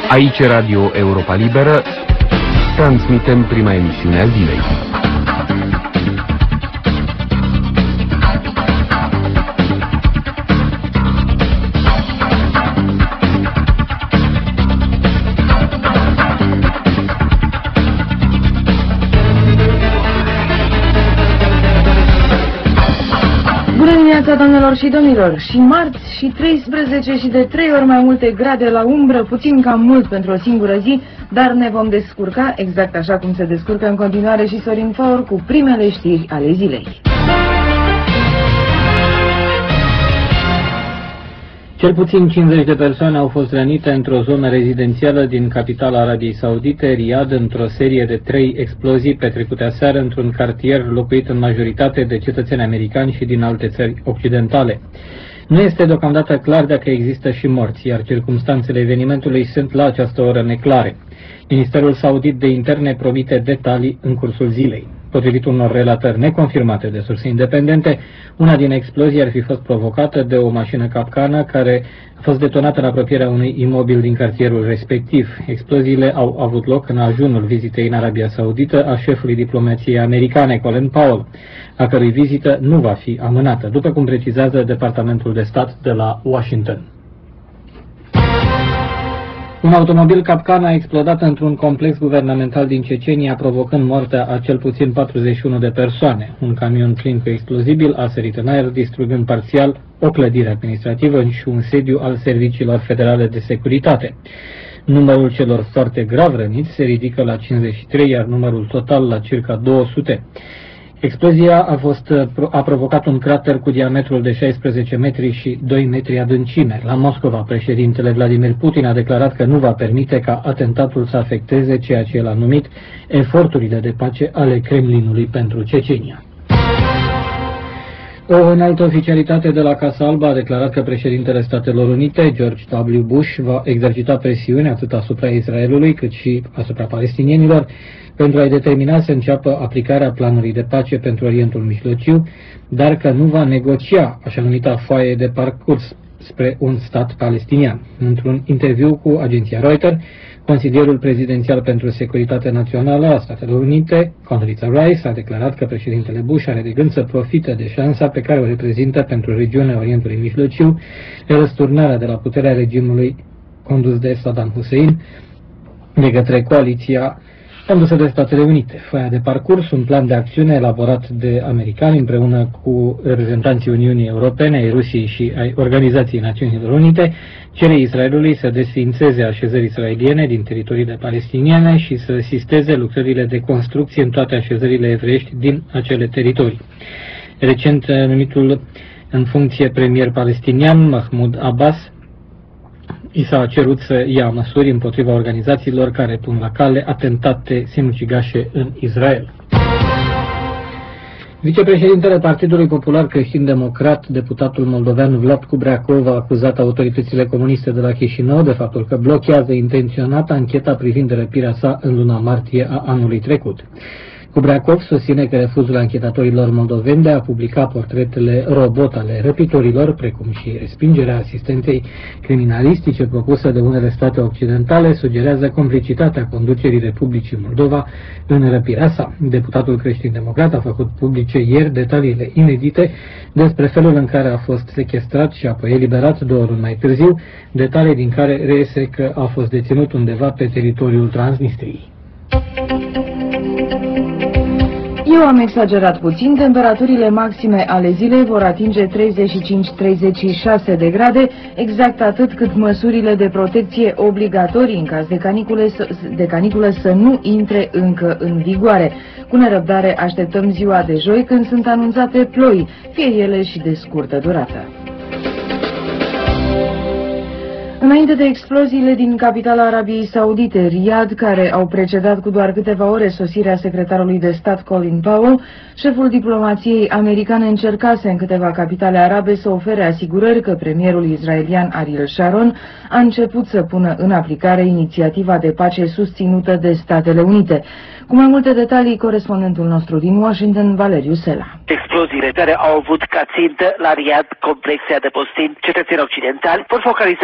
Aici Radio Europa Liberă, transmitem prima emisiune a zilei. Doamnelor și domnilor, și marți, și 13 și de 3 ori mai multe grade la umbră, puțin cam mult pentru o singură zi, dar ne vom descurca, exact așa cum se descurcă în continuare și Sorin Faur, cu primele știri ale zilei. Cel puțin 50 de persoane au fost rănite într-o zonă rezidențială din capitala Arabiei Saudite, Riyadh, într-o serie de 3 explozii petrecute aseară într-un cartier locuit în majoritate de cetățeni americani și din alte țări occidentale. Nu este deocamdată clar dacă există și morți, iar circumstanțele evenimentului sunt la această oră neclare. Ministerul saudit de interne promite detalii în cursul zilei. Potrivit unor relatări neconfirmate de surse independente, una din explozii ar fi fost provocată de o mașină capcană care a fost detonată în apropierea unui imobil din cartierul respectiv. Exploziile au avut loc în ajunul vizitei în Arabia Saudită a șefului diplomației americane, Colin Powell, a cărui vizită nu va fi amânată, după cum precizează Departamentul de Stat de la Washington. Un automobil capcană a explodat într-un complex guvernamental din Cecenia, provocând moartea a cel puțin 41 de persoane. Un camion plin cu explozibil a sărit în aer, distrugând parțial o clădire administrativă și un sediu al serviciilor federale de securitate. Numărul celor foarte grav răniți se ridică la 53, iar numărul total la circa 200. Explozia a provocat un crater cu diametrul de 16 metri și 2 metri adâncime. La Moscova, președintele Vladimir Putin a declarat că nu va permite ca atentatul să afecteze ceea ce el a numit eforturile de pace ale Kremlinului pentru Cecenia. O înaltă oficialitate de la Casa Albă a declarat că președintele Statelor Unite, George W. Bush, va exercita presiune atât asupra Israelului cât și asupra palestinienilor pentru a-i determina să înceapă aplicarea planului de pace pentru Orientul Mijlociu, dar că nu va negocia așa numita foaie de parcurs spre un stat palestinian. Într-un interviu cu agenția Reuters, consilierul prezidențial pentru securitate națională a Statelor Unite, Condoleezza Rice, a declarat că președintele Bush are de gând să profite de șansa pe care o reprezintă pentru regiunea Orientului Mijlociu răsturnarea de la puterea regimului condus de Saddam Hussein de către coaliția condusă de Statele Unite. Foaia de parcurs, un plan de acțiune elaborat de americani împreună cu reprezentanții Uniunii Europene, ai Rusiei și ai Organizației Națiunilor Unite, cere Israelului să desființeze așezări israeliene din teritoriile palestiniene și să asisteze lucrările de construcție în toate așezările evreiești din acele teritorii. Recent numitul în funcție premier palestinian, Mahmoud Abbas, i s-a cerut să ia măsuri împotriva organizațiilor care pun la cale atentate sinucigașe în Israel. Vicepreședintele Partidului Popular Creștin-Democrat, deputatul moldovean Vlad Kubreakov, a acuzat autoritățile comuniste de la Chișinău de faptul că blochează intenționat ancheta privind răpirea sa în luna martie a anului trecut. Kubreakov susține că refuzul anchetatorilor moldoveni de a publica portretele robot ale răpitorilor, precum și respingerea asistenței criminalistice propusă de unele state occidentale, sugerează complicitatea conducerii Republicii Moldova în răpirea sa. Deputatul creștin-democrat a făcut publice ieri detaliile inedite despre felul în care a fost sequestrat și apoi eliberat 2 ori mai târziu, detalii din care reiese că a fost deținut undeva pe teritoriul Transnistriei. Eu am exagerat puțin, temperaturile maxime ale zilei vor atinge 35-36 de grade, exact atât cât măsurile de protecție obligatorii în caz de caniculă să nu intre încă în vigoare. Cu nerăbdare așteptăm ziua de joi când sunt anunțate ploi, fie ele și de scurtă durată. Înainte de exploziile din capitala Arabiei Saudite, Riyadh, care au precedat cu doar câteva ore sosirea secretarului de stat Colin Powell, șeful diplomației americane încercase în câteva capitale arabe să ofere asigurări că premierul israelian Ariel Sharon a început să pună în aplicare inițiativa de pace susținută de Statele Unite. Cu mai multe detalii, corespondentul nostru din Washington, Valeriu Sela. Exploziile care au avut ca țintă la Riyadh complexe adăpostin cetățeni occidentali vor focaliza probabil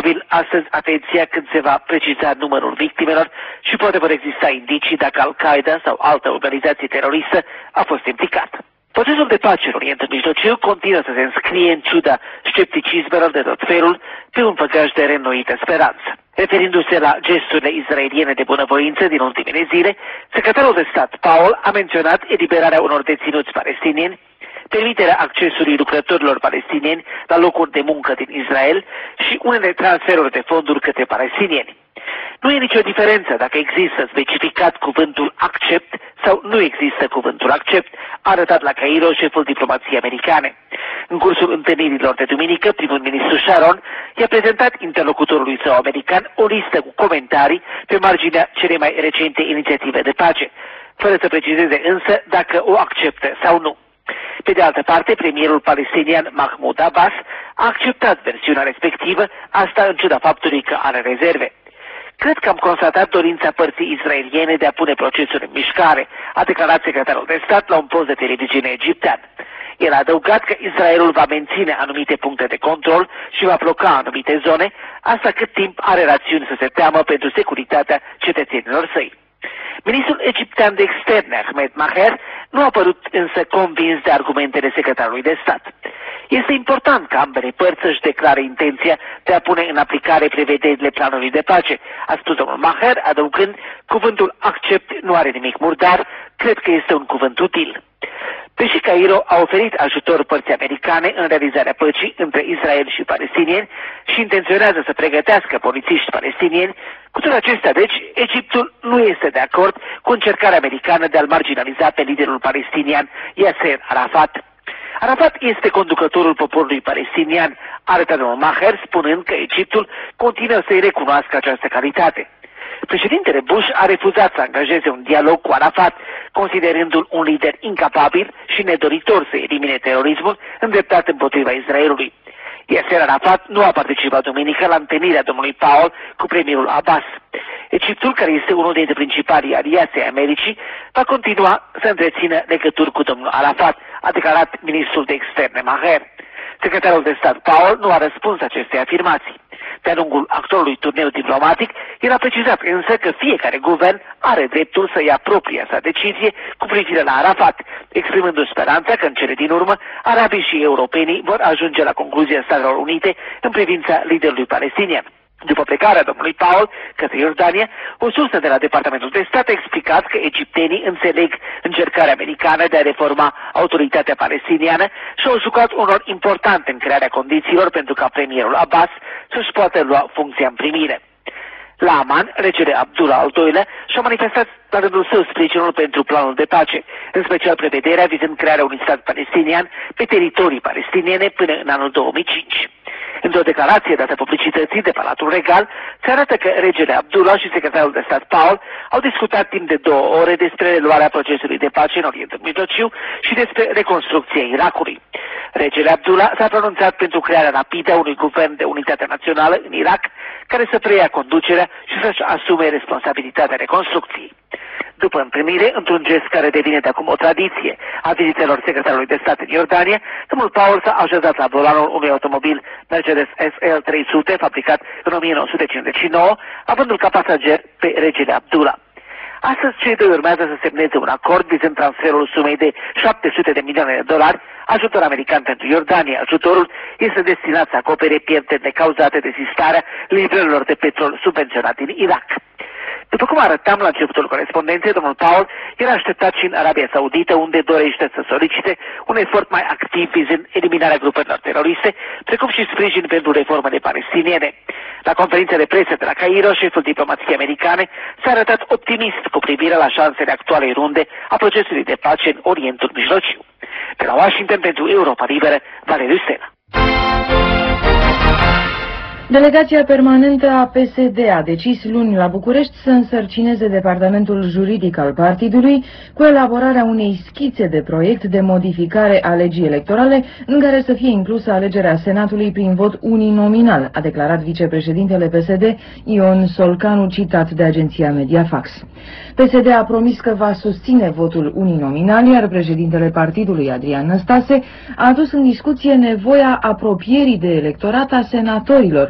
probabil astăzi atenția când se va preciza numărul victimelor și poate vor exista indicii dacă Al-Qaeda sau altă organizație teroristă a fost implicată. Procesul de pace în Orientul Mijlociu continuă să se înscrie în ciuda scepticismelor de tot felul pe un făgaș de reînnoită speranță. Referindu-se la gesturile israeliene de bunăvoință din ultimele zile, secretarul de stat Powell a menționat eliberarea unor deținuți palestinieni, permiterea accesului lucrătorilor palestinieni la locuri de muncă din Israel și unele transferuri de fonduri către palestinieni. Nu e nicio diferență dacă există specificat cuvântul accept sau nu există cuvântul accept, a arătat la Cairo șeful diplomației americane. În cursul întâlnirilor de duminică, primul ministru Sharon i-a prezentat interlocutorului său american o listă cu comentarii pe marginea celei mai recente inițiative de pace, fără să precizeze însă dacă o acceptă sau nu. Pe de altă parte, premierul palestinian Mahmoud Abbas a acceptat versiunea respectivă, asta în ciuda faptului că are rezerve. Cred că am constatat dorința părții israeliene de a pune procesul în mișcare, a declarat secretarul de stat la un post de televiziune egiptean. El a adăugat că Israelul va menține anumite puncte de control și va bloca anumite zone, asta cât timp are rațiuni să se teamă pentru securitatea cetățenilor săi. Ministrul egiptean de externe, Ahmed Maher, nu a părut însă convins de argumentele secretarului de stat. Este important ca ambele părți să-și declare intenția de a pune în aplicare prevederile planului de pace, a spus domnul Maher, adăugând, cuvântul accept nu are nimic murdar, cred că este un cuvânt util. Deși Cairo a oferit ajutor părții americane în realizarea păcii între Israel și palestinieni și intenționează să pregătească polițiști palestinieni, cu toate acestea, deci, Egiptul nu este de acord cu încercarea americană de a-l marginaliza pe liderul palestinian Yasser Arafat. Arafat este conducătorul poporului palestinian, arătă domnul Maher, spunând că Egiptul continuă să-i recunoască această calitate. Președintele Bush a refuzat să angajeze un dialog cu Arafat, considerându-l un lider incapabil și nedoritor să elimine terorismul îndreptat împotriva Israelului. Yasser Arafat nu a participat duminică la întâlnirea domnului Powell cu premierul Abbas. Egiptul, care este unul dintre principalii aliați ai Americii, va continua să întrețină legături cu domnul Arafat, a declarat ministrul de externe Maher. Secretarul de stat Powell nu a răspuns acestei afirmații. De-a lungul actualului turneu diplomatic, el a precizat însă că fiecare guvern are dreptul să ia propria sa decizie cu privire la Arafat, exprimându speranța că în cele din urmă arabii și europenii vor ajunge la concluzia Statelor Unite în privința liderului palestinian. După plecarea domnului Powell către Iordania, o sursă de la Departamentul de Stat a explicat că egiptenii înțeleg încercarea americană de a reforma autoritatea palestiniană și au jucat un rol important în crearea condițiilor pentru ca premierul Abbas să-și poată lua funcția în primire. La Amman, regele Abdullah al II-lea și-a manifestat la rândul său sprijinul pentru planul de pace, în special prevederea vizând crearea unui stat palestinian pe teritorii palestiniene până în anul 2005. Într-o declarație dată publicității de Palatul Regal, se arată că regele Abdullah și secretarul de stat Powell au discutat timp de 2 ore despre reluarea procesului de pace în Orientul Mijlociu și despre reconstrucția Irakului. Regele Abdullah s-a pronunțat pentru crearea rapidă a unui guvern de unitate națională în Irak, care să preia conducerea și să-și asume responsabilitatea reconstrucției. După întâlnire, într-un gest care devine de acum o tradiție a vizitelor secretarului de stat în Iordania, domnul Powell s-a așezat la volanul unui automobil Mercedes SL 300 fabricat în 1959, avându-l ca pasager pe regele Abdullah. Astăzi, cei doi urmează să semneze un acord vizând transferul sumei de $700 de milioane, ajutor american pentru Iordania. Ajutorul este destinat să acopere pierderile cauzate de sistarea livrărilor de petrol subvenționat din Irak. După cum arătam la începutul corespondenței, domnul Powell era așteptat și în Arabia Saudită, unde dorește să solicite un efort mai activ vizând eliminarea grupărilor teroriste, precum și sprijin pentru reformele palestiniene. La conferința de presă de la Cairo, șeful diplomației americane s-a arătat optimist cu privire la șansele actualei runde a procesului de pace în Orientul Mijlociu. De la Washington, pentru Europa Liberă, Valeriu Stena. Delegația permanentă a PSD a decis luni la București să însărcineze departamentul juridic al partidului cu elaborarea unei schițe de proiect de modificare a legii electorale în care să fie inclusă alegerea Senatului prin vot uninominal, a declarat vicepreședintele PSD Ion Solcanu, citat de agenția Mediafax. PSD a promis că va susține votul uninominal, iar președintele partidului Adrian Năstase a adus în discuție nevoia apropierii de electorat a senatorilor,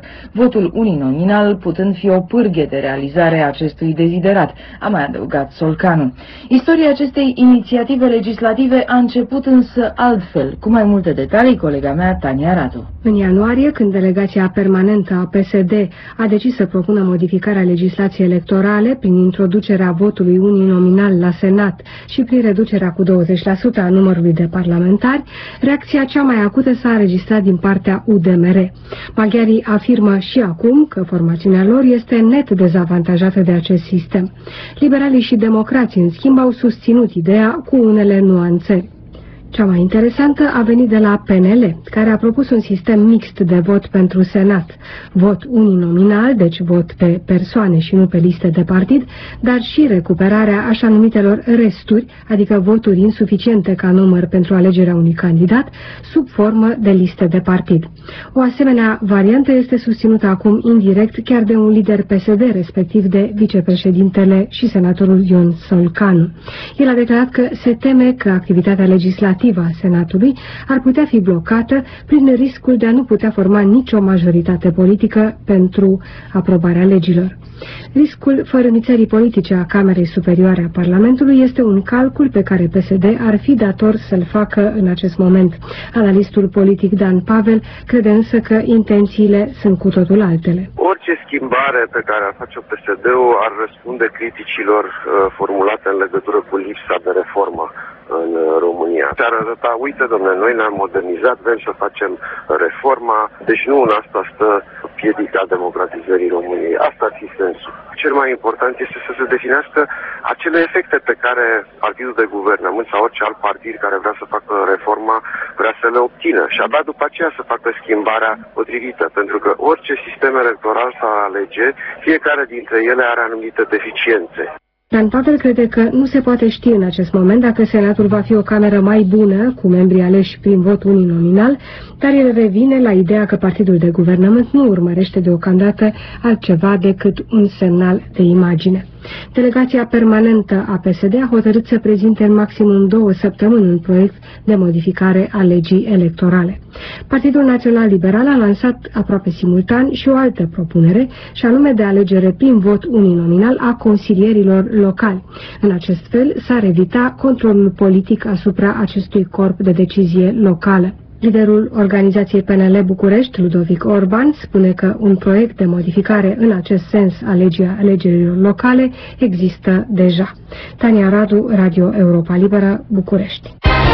votul uninominal putând fi o pârghie de realizare a acestui deziderat, a mai adăugat Solcanu. Istoria acestei inițiative legislative a început însă altfel, cu mai multe detalii colega mea Tania Radu. În ianuarie, când delegația permanentă a PSD a decis să propună modificarea legislației electorale prin introducerea votului uninominal la Senat și prin reducerea cu 20% a numărului de parlamentari, reacția cea mai acută s-a înregistrat din partea UDMR. Maghiarii afirmă și acum că formațiunea lor este net dezavantajată de acest sistem. Liberalii și democrații, în schimb, au susținut ideea cu unele nuanțări. Cea mai interesantă a venit de la PNL, care a propus un sistem mixt de vot pentru Senat. Vot uninominal, deci vot pe persoane și nu pe liste de partid, dar și recuperarea așa numitelor resturi, adică voturi insuficiente ca număr pentru alegerea unui candidat, sub formă de liste de partid. O asemenea variantă este susținută acum indirect chiar de un lider PSD, respectiv de vicepreședintele și senatorul Ion Solcanu. El a declarat că se teme că activitatea legislativă a Senatului ar putea fi blocată prin riscul de a nu putea forma nicio majoritate politică pentru aprobarea legilor. Riscul fărâmițării politice a Camerei Superioare a Parlamentului este un calcul pe care PSD ar fi dator să-l facă în acest moment. Analistul politic Dan Pavel crede însă că intențiile sunt cu totul altele. Orice schimbare pe care ar face PSD-ul ar răspunde criticilor formulate în legătură cu lipsa de reformă în România. Și ar arăta, uite, domnule, noi ne-am modernizat, vrem să facem reforma, deci nu în asta stă piedica democratizării României. Asta ar fi sensul. Cel mai important este să se definească acele efecte pe care partidul de guvernământ sau orice alt partid care vrea să facă reforma vrea să le obțină și abia după aceea să facă schimbarea potrivită, pentru că orice sistem electoral sau alegeri, fiecare dintre ele are anumite deficiențe. Dan Pavel crede că nu se poate ști în acest moment dacă Senatul va fi o cameră mai bună, cu membrii aleși prin vot uninominal, dar el revine la ideea că partidul de guvernământ nu urmărește deocamdată altceva decât un semnal de imagine. Delegația permanentă a PSD a hotărât să prezinte în maximum 2 săptămâni un proiect de modificare a legii electorale. Partidul Național Liberal a lansat aproape simultan și o altă propunere, și anume de alegere prin vot uninominal a consilierilor locali. În acest fel s-ar evita controlul politic asupra acestui corp de decizie locală. Liderul organizației PNL București, Ludovic Orban, spune că un proiect de modificare în acest sens a legii alegerilor locale există deja. Tania Radu, Radio Europa Liberă, București.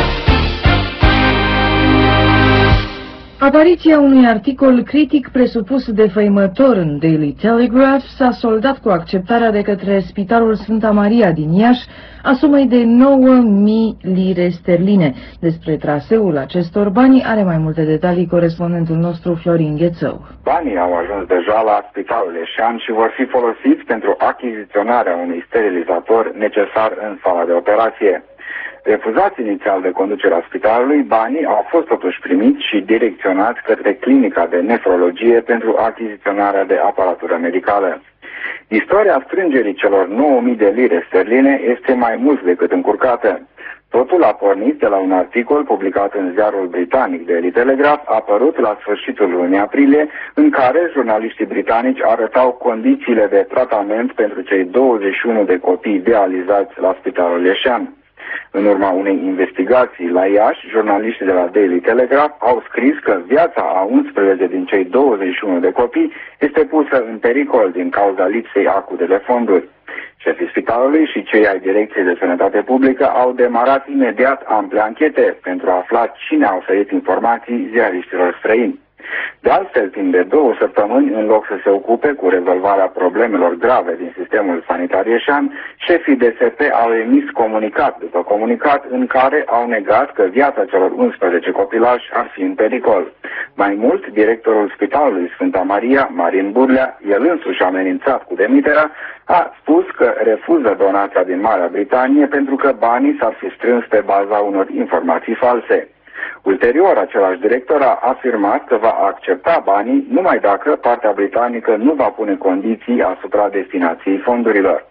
Apariția unui articol critic presupus defăimător în Daily Telegraph s-a soldat cu acceptarea de către Spitalul Sfânta Maria din Iași a sumei de 9.000 lire sterline. Despre traseul acestor bani are mai multe detalii corespondentul nostru Florin Ghețău. Banii au ajuns deja la Spitalul Iașean și vor fi folosiți pentru achiziționarea unui sterilizator necesar în sala de operație. Refuzați inițial de conducerea spitalului, banii au fost totuși primiți și direcționați către clinica de nefrologie pentru achiziționarea de aparatură medicală. Istoria strângerii celor 9.000 de lire sterline este mai mult decât încurcată. Totul a pornit de la un articol publicat în ziarul britanic Daily Telegraph, apărut la sfârșitul lunii aprilie, în care jurnaliștii britanici arătau condițiile de tratament pentru cei 21 de copii dializați la Spitalul Iașean. În urma unei investigații la Iași, jurnaliștii de la Daily Telegraph au scris că viața a 11 din cei 21 de copii este pusă în pericol din cauza lipsei acute de fonduri. Șefii spitalului și cei ai Direcției de Sănătate Publică au demarat imediat ample anchete pentru a afla cine a oferit informații ziariștilor străini. De altfel, timp de 2 săptămâni, în loc să se ocupe cu rezolvarea problemelor grave din sistemul sanitar ieșean, șefii DSP au emis comunicat după comunicat în care au negat că viața celor 11 copilași ar fi în pericol. Mai mult, directorul Spitalului Sfânta Maria, Marin Burlea, el însuși amenințat cu demiterea, a spus că refuză donația din Marea Britanie pentru că banii s-ar fi strâns pe baza unor informații false. Ulterior, același director a afirmat că va accepta banii numai dacă partea britanică nu va pune condiții asupra destinației fondurilor.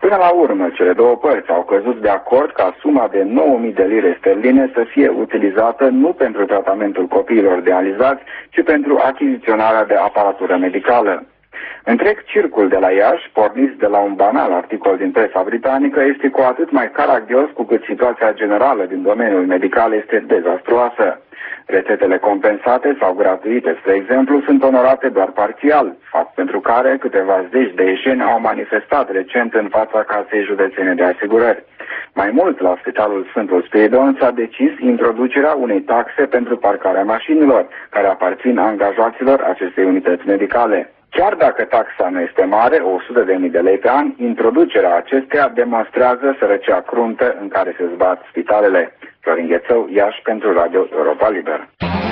Până la urmă, cele două părți au căzut de acord ca suma de 9.000 de lire sterline să fie utilizată nu pentru tratamentul copiilor dializați, ci pentru achiziționarea de aparatură medicală. Întreg circul de la Iași, pornit de la un banal articol din presa britanică, este cu atât mai caragios cu cât situația generală din domeniul medical este dezastruoasă. Rețetele compensate sau gratuite, spre exemplu, sunt onorate doar parțial, fapt pentru care câteva zeci de ieșeni au manifestat recent în fața Casei Județene de Asigurări. Mai mult, la Spitalul Sfântul Spiridon s-a decis introducerea unei taxe pentru parcarea mașinilor, care aparțin angajaților acestei unități medicale. Chiar dacă taxa nu este mare, 100.000 de lei pe an, introducerea acesteia demonstrează sărăcia cruntă în care se zbat spitalele. Florin Ghețău, Iași, pentru Radio Europa Liberă.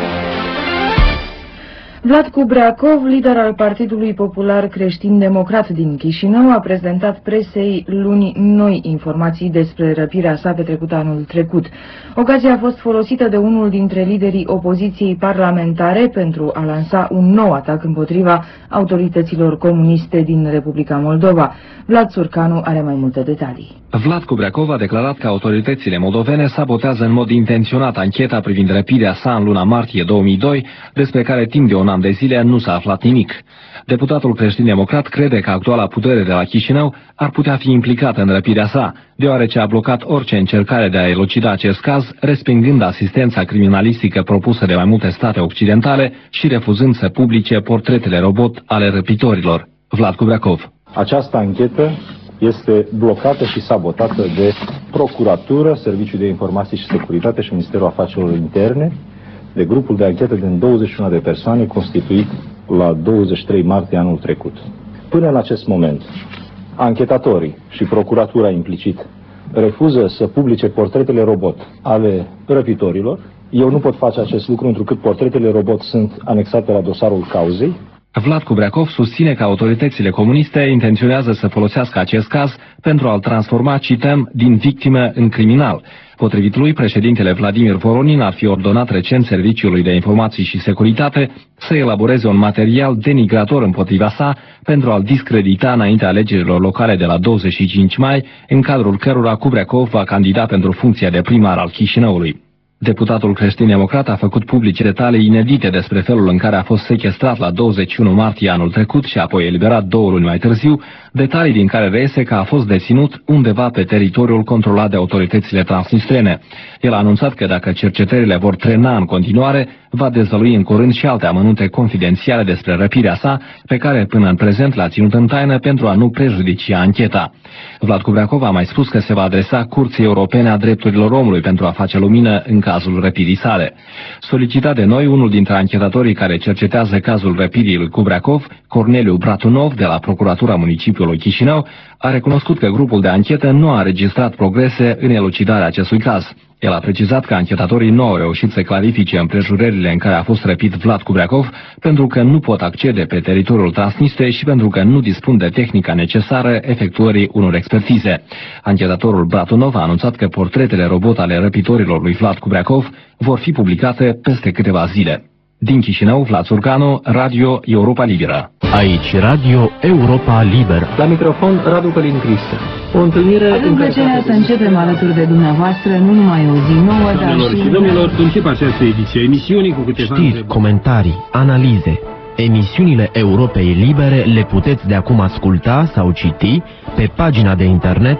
Vlad Kubreakov, lider al Partidului Popular Creștin-Democrat din Chișinău, a prezentat presei luni noi informații despre răpirea sa petrecută anul trecut. Ocazia a fost folosită de unul dintre liderii opoziției parlamentare pentru a lansa un nou atac împotriva autorităților comuniste din Republica Moldova. Vlad Surcanu are mai multe detalii. Vlad Kubreakov a declarat că autoritățile moldovene sabotează în mod intenționat ancheta privind răpirea sa în luna martie 2002, despre care timp de un an de zile nu s-a aflat nimic. Deputatul creștin-democrat crede că actuala putere de la Chișinău ar putea fi implicată în răpirea sa, deoarece a blocat orice încercare de a elucida acest caz, respingând asistența criminalistică propusă de mai multe state occidentale și refuzând să publice portretele robot ale răpitorilor. Vlad Kubreakov. Această anchetă este blocată și sabotată de Procuratură, Serviciul de Informații și Securitate și Ministerul Afacerilor Interne, de grupul de anchetă din 21 de persoane constituit la 23 martie anul trecut. Până în acest moment, anchetatorii și procuratura implicit refuză să publice portretele robot ale răpitorilor. Eu nu pot face acest lucru întrucât portretele robot sunt anexate la dosarul cauzei. Vlad Kubreakov susține că autoritățile comuniste intenționează să folosească acest caz pentru a-l transforma, cităm, din victimă în criminal. Potrivit lui, președintele Vladimir Voronin ar fi ordonat recent Serviciului de Informații și Securitate să elaboreze un material denigrator împotriva sa pentru a-l discredita înaintea alegerilor locale de la 25 mai, în cadrul cărora Kubreakov va candida pentru funcția de primar al Chișinăului. Deputatul creștin-democrat a făcut publice detalii inedite despre felul în care a fost sequestrat la 21 martie anul trecut și apoi eliberat 2 luni mai târziu, detalii din care reiese că a fost deținut undeva pe teritoriul controlat de autoritățile transnistrene. El a anunțat că dacă cercetările vor trena în continuare, va dezvălui în curând și alte amănunte confidențiale despre răpirea sa, pe care până în prezent l-a ținut în taină pentru a nu prejudicia ancheta. Vlad Kubreakov a mai spus că se va adresa Curții Europene a Drepturilor Omului pentru a face lumină în cazul răpirii sale. Solicitat de noi, unul dintre anchetatorii care cercetează cazul răpirii lui Kubreakov, Corneliu Bratunov, de la Procuratura Municipiului Chișinău, a recunoscut că grupul de anchetă nu a înregistrat progrese în elucidarea acestui caz. El a precizat că anchetatorii nu au reușit să clarifice împrejurările în care a fost răpit Vlad Kubreakov, pentru că nu pot accede pe teritoriul Transnistriei și pentru că nu dispun de tehnica necesară efectuării unor expertize. Anchetatorul Bratunov a anunțat că portretele robot ale răpitorilor lui Vlad Kubreakov vor fi publicate peste câteva zile. Din Chișinău, Vlad Surcanu, Radio Europa Liberă. Aici Radio Europa Liberă. La microfon, Radu Călin Cristian. O întâlnire în plăcerea să începem alături de dumneavoastră, nu numai o zi nouă, dar și... domnilor, încep această ediție a emisiunii cu câteva știri, comentarii, analize. Emisiunile Europei Libere le puteți de acum asculta sau citi pe pagina de internet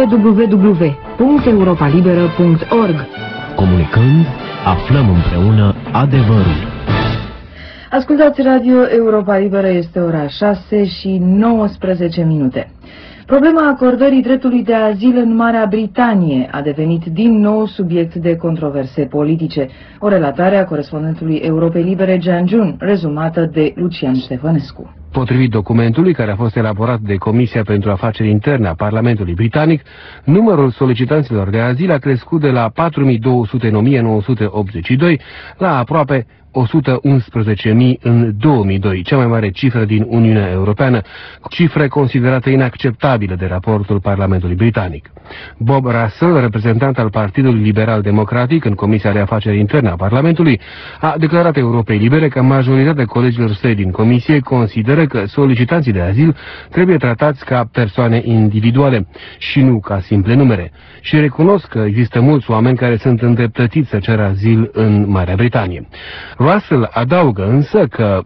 www.europalibera.org. Comunicând, aflăm împreună adevărul. Ascultați Radio Europa Liberă, este ora 6 și 19 minute. Problema acordării dreptului de azil în Marea Britanie a devenit din nou subiect de controverse politice. O relatare a corespondentului Europei Libere, Gian Jun, rezumată de Lucian Ștefănescu. Potrivit documentului care a fost elaborat de Comisia pentru Afaceri Interne a Parlamentului Britanic, numărul solicitanților de azil a crescut de la 4.200 în 1982 la aproape 111.000 în 2002, cea mai mare cifră din Uniunea Europeană, cifră considerată inacceptabilă de raportul Parlamentului Britanic. Bob Russell, reprezentant al Partidului Liberal Democratic în Comisia de Afaceri Interne a Parlamentului, a declarat Europei Libere că majoritatea colegilor săi din comisie consideră că solicitanții de azil trebuie tratați ca persoane individuale și nu ca simple numere și recunosc că există mulți oameni care sunt îndreptățiți să ceară azil în Marea Britanie. Russell adaugă însă că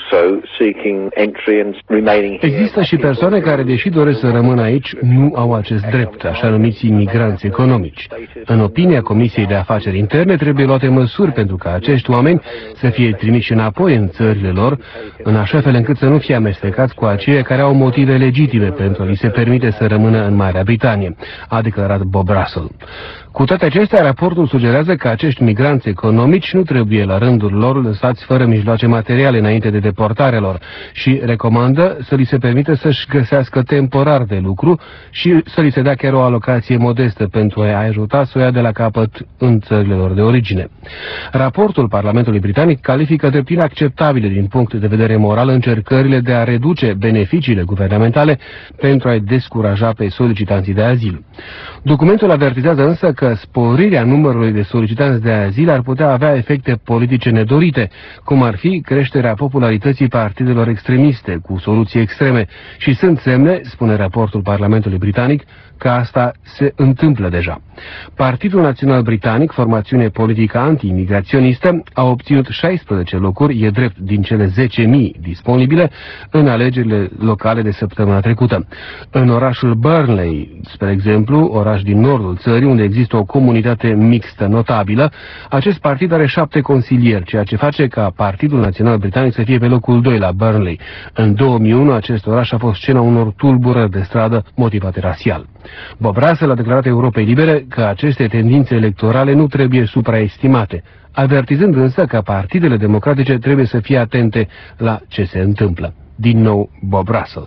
există și persoane care, deși doresc să rămână aici, nu au acest drept, așa numiți imigranți economici. În opinia Comisiei de Afaceri Interne, trebuie luate măsuri pentru ca acești oameni să fie trimiși înapoi în țările lor, în așa fel încât să nu fie amestecați cu aceia care au motive legitime pentru a li se permite să rămână în Marea Britanie, a declarat Bob Russell. Cu toate acestea, raportul sugerează că acești migranți economici nu trebuie la rândul lor lăsați fără mijloace materiale înainte de deportarea lor și recomandă să li se permită să-și găsească temporar de lucru și să li se dea chiar o alocație modestă pentru a ajuta să o ia de la capăt în țările lor de origine. Raportul Parlamentului Britanic califică drept inacceptabile din punct de vedere moral încercările de a reduce beneficiile guvernamentale pentru a-i descuraja pe solicitanții de azil. Documentul avertizează însă că sporirea numărului de solicitanți de azil ar putea avea efecte politice nedorite, cum ar fi creșterea popularității partidelor extremiste cu soluții extreme și sunt semne, spune raportul Parlamentului Britanic, că asta se întâmplă deja. Partidul Național Britanic, formațiune politică anti-imigraționistă, a obținut 16 locuri, e drept, din cele 10.000 disponibile în alegerile locale de săptămâna trecută. În orașul Burnley, spre exemplu, oraș din nordul țării, unde există o comunitate mixtă notabilă, acest partid are 7 consilieri, ceea ce face ca Partidul Național Britanic să fie pe locul 2 la Burnley. În 2001, acest oraș a fost scena unor tulburări de stradă motivate rasial. Bob Russell a declarat Europei Libere că aceste tendințe electorale nu trebuie supraestimate, avertizând însă că partidele democratice trebuie să fie atente la ce se întâmplă. Din nou, Bob Russell.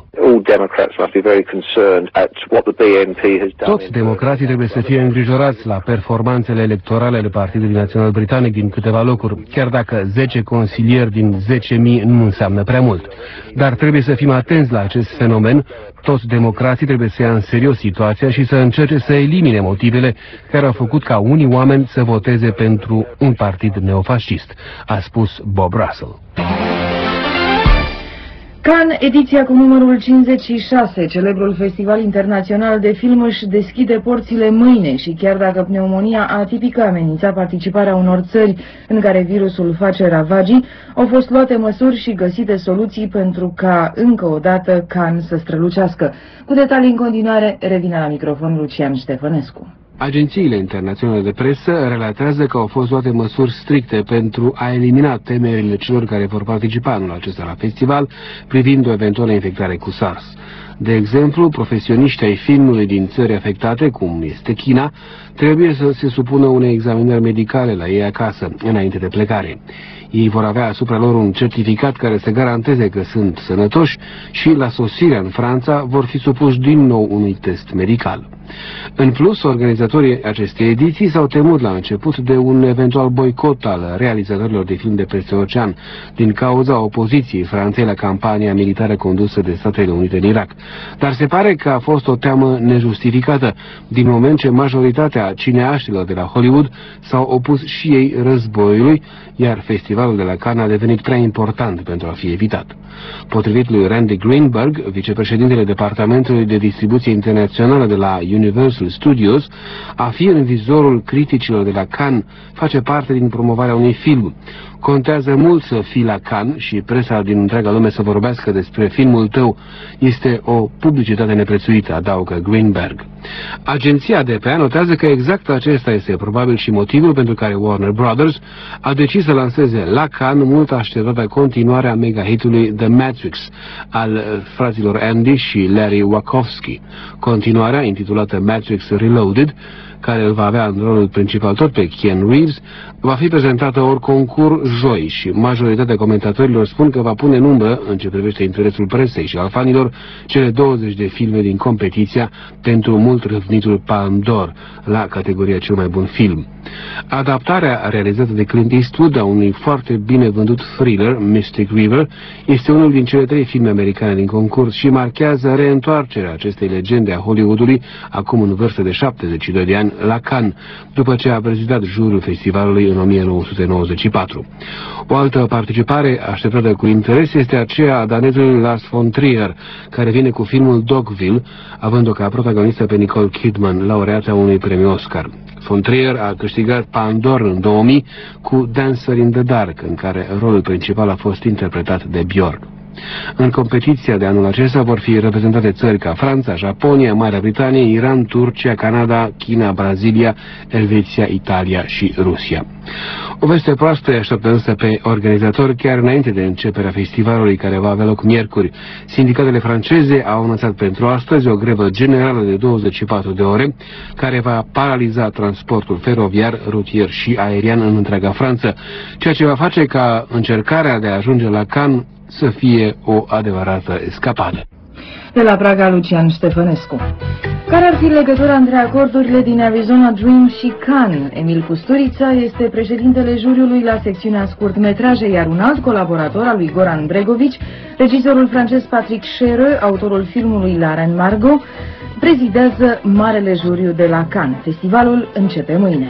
Toți democrații trebuie să fie îngrijorați la performanțele electorale ale Partidului Național Britanic din câteva locuri, chiar dacă 10 consilieri din 10.000 nu înseamnă prea mult. Dar trebuie să fim atenți la acest fenomen. Toți democrații trebuie să ia în serios situația și să încerce să elimine motivele care au făcut ca unii oameni să voteze pentru un partid neofascist, a spus Bob Russell. Cannes, ediția cu numărul 56, celebrul festival internațional de film, își deschide porțile mâine și chiar dacă pneumonia atipică amenința participarea unor țări în care virusul face ravagii, au fost luate măsuri și găsite soluții pentru ca, încă o dată, Cannes să strălucească. Cu detalii în continuare, revine la microfon Lucian Ștefănescu. Agențiile internaționale de presă relatează că au fost luate măsuri stricte pentru a elimina temerile celor care vor participa anul acesta la festival privind o eventuală infectare cu SARS. De exemplu, profesioniștii ai filmului din țări afectate, cum este China, trebuie să se supună unei examinări medicale la ei acasă, înainte de plecare. Ei vor avea asupra lor un certificat care să garanteze că sunt sănătoși și, la sosirea în Franța, vor fi supuși din nou unui test medical. În plus, organizatorii acestei ediții s-au temut la început de un eventual boicot al realizatorilor de film de peste ocean, din cauza opoziției Franței la campania militară condusă de Statele Unite în Irak. Dar se pare că a fost o teamă nejustificată, din moment ce majoritatea cineaștilor de la Hollywood s-au opus și ei războiului, iar festivalul de la Cannes a devenit prea important pentru a fi evitat. Potrivit lui Randy Greenberg, vicepreședintele Departamentului de Distribuție Internațională de la Universal Studios, a fi în vizorul criticilor de la Cannes face parte din promovarea unui film. Contează mult să fii la Cannes și presa din întreaga lume să vorbească despre filmul tău. Este o publicitate neprețuită, adaugă Greenberg. Agenția DPA notează că exact acesta este probabil și motivul pentru care Warner Brothers a decis să lanseze la Cannes mult așteptată continuarea megahitului The Matrix al fraților Andy și Larry Wachowski. Continuarea, intitulată Matrix Reloaded, care îl va avea în rolul principal tot pe Keanu Reeves, va fi prezentată ori concurs joi și majoritatea comentatorilor spun că va pune în umbră, în ce privește interesul presei și al fanilor, cele 20 de filme din competiția pentru mult răvnitul Palme d'Or la categoria cel mai bun film. Adaptarea realizată de Clint Eastwood a unui foarte bine vândut thriller, Mystic River, este unul din cele 3 filme americane din concurs și marchează reîntoarcerea acestei legende a Hollywoodului, acum în vârstă de 72 de ani, la Cannes, după ce a prezidat juriul festivalului în 1994. O altă participare așteptată cu interes este aceea a danezului Lars von Trier, care vine cu filmul Dogville, având-o ca protagonistă pe Nicole Kidman, laureată a unui premiu Oscar. Von Trier a câștigat Palme d'Or în 2000 cu Dancer in the Dark, în care rolul principal a fost interpretat de Björk. În competiția de anul acesta vor fi reprezentate țări ca Franța, Japonia, Marea Britanie, Iran, Turcia, Canada, China, Brazilia, Elveția, Italia și Rusia. O veste proastă îi așteaptă însă pe organizatori chiar înainte de începerea festivalului, care va avea loc miercuri. Sindicatele franceze au anunțat pentru astăzi o grevă generală de 24 de ore, care va paraliza transportul feroviar, rutier și aerian în întreaga Franță, ceea ce va face ca încercarea de a ajunge la Cannes să fie o adevărată escapadă. De la Praga, Lucian Ștefănescu. Care ar fi legătura între acordurile din Arizona Dream și Cannes? Emil Kusturița este președintele juriului la secțiunea scurtmetraje, iar un alt colaborator al lui Goran Bregovici, regizorul francez Patrick Chereux, autorul filmului La Reine Margot, prezidează Marele Juriu de la Cannes. Festivalul începe mâine.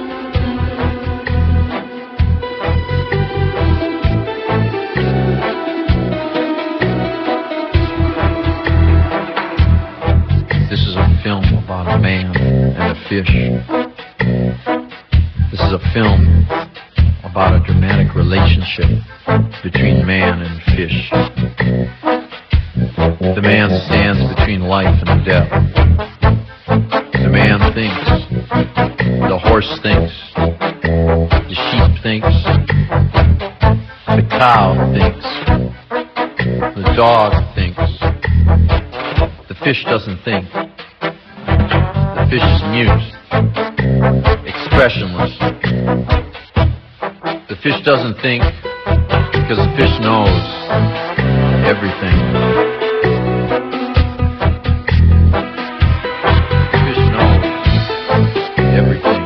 About a man and a fish. This is a film about a dramatic relationship between man and fish. The man stands between life and death. The man thinks, the horse thinks, the sheep thinks, the cow thinks, the dog thinks, the fish doesn't think. The fish is mute, expressionless. The fish doesn't think because the fish knows everything. The fish knows everything.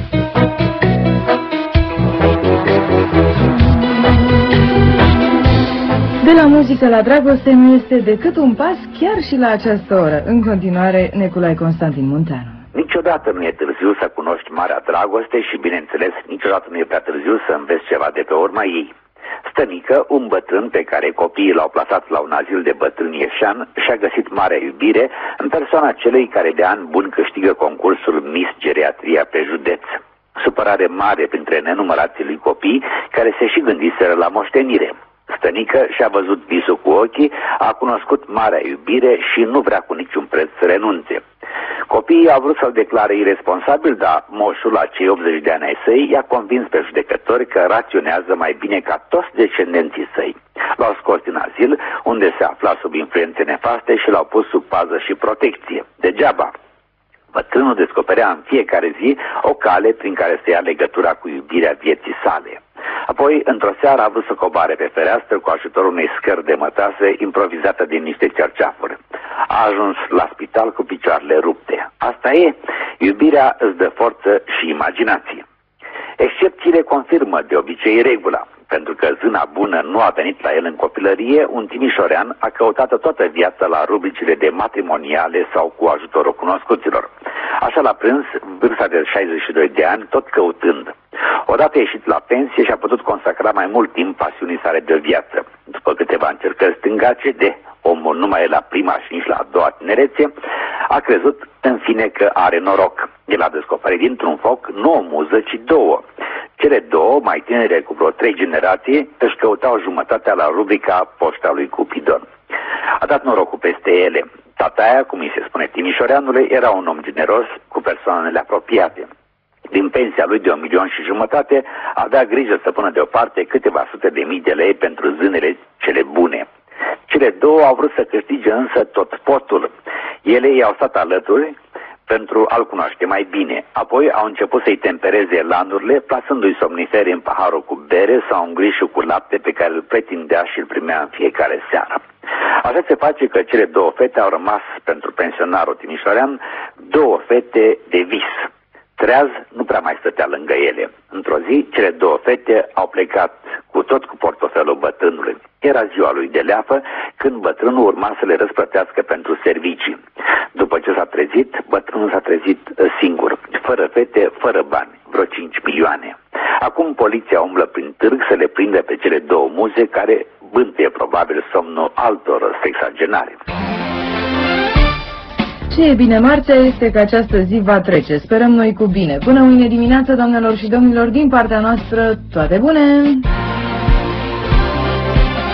De la muzică la dragoste nu este decât un pas chiar și la această oră. În continuare, Neculai Constantin Munteanu. Niciodată nu e târziu să cunoști marea dragoste și, bineînțeles, niciodată nu e prea târziu să înveți ceva de pe urma ei. Stănică, un bătrân pe care copiii l-au plasat la un azil de bătrâni ieșan, și-a găsit marea iubire în persoana celei care de ani bun câștigă concursul Miss Geriatria pe județ. Supărare mare printre nenumărații lui copii care se și gândiseră la moștenire. Stănică și-a văzut visul cu ochii, a cunoscut marea iubire și nu vrea cu niciun preț să renunțe. Copiii au vrut să-l declare irresponsabil, dar moșul, la cei 80 de ani ai săi, i-a convins pe judecători că raționează mai bine ca toți descendenții săi. L-au scos din azil, unde se afla sub influențe nefaste, și l-au pus sub pază și protecție. Degeaba. Bătrânul descoperea în fiecare zi o cale prin care să ia legătura cu iubirea vieții sale. Apoi, într-o seară, a vrut să coboare pe fereastră cu ajutorul unei scări de mătase improvizată din niște cerceafuri. A ajuns la spital cu picioarele rupte. Asta e, iubirea îți dă forță și imaginație. Excepțiile confirmă de obicei regula. Pentru că zâna bună nu a venit la el în copilărie, un timișorean a căutat toată viața la rubricile de matrimoniale sau cu ajutorul cunoscuților. Așa l-a prins vârsta de 62 de ani, tot căutând. Odată ieșit la pensie și-a putut consacra mai mult timp pasiunii sale de viață. După câteva încercări stângace, omul nu mai e la prima și nici la a doua tinerețe, a crezut în fine că are noroc. El a descoperit dintr-un foc nu o muză, ci două. Cele două, mai tinere cu vreo 3 generații, își căutau jumătatea la rubrica Poșta lui Cupidon. A dat norocul peste ele. Tataia, cum îi se spune timișoreanului, era un om generos cu persoanele apropiate. Din pensia lui de 1,5 milioni avea grijă să pună deoparte câteva sute de mii de lei pentru zânele cele bune. Cele două au vrut să câștige însă tot potul. Ele i-au stat alături pentru a-l cunoaște mai bine. Apoi au început să-i tempereze lanurile, plasându-i somnifere în paharul cu bere sau în grișul cu lapte pe care îl pretindea și îl primea în fiecare seară. Așa se face că cele două fete au rămas pentru pensionarul timișorean două fete de vis. Treaz nu prea mai stătea lângă ele. Într-o zi, cele două fete au plecat cu portofelul bătrânului. Era ziua lui de leafă, când bătrânul urma să le răsplătească pentru servicii. După ce s-a trezit, bătrânul s-a trezit singur, fără fete, fără bani, vreo 5 milioane. Acum poliția umblă prin târg să le prindă pe cele două muze care bântuie probabil somnul altor sexagenari. Ce e bine, marțea este că această zi va trece. Sperăm noi cu bine. Până mâine dimineață, doamnelor și domnilor, din partea noastră, toate bune!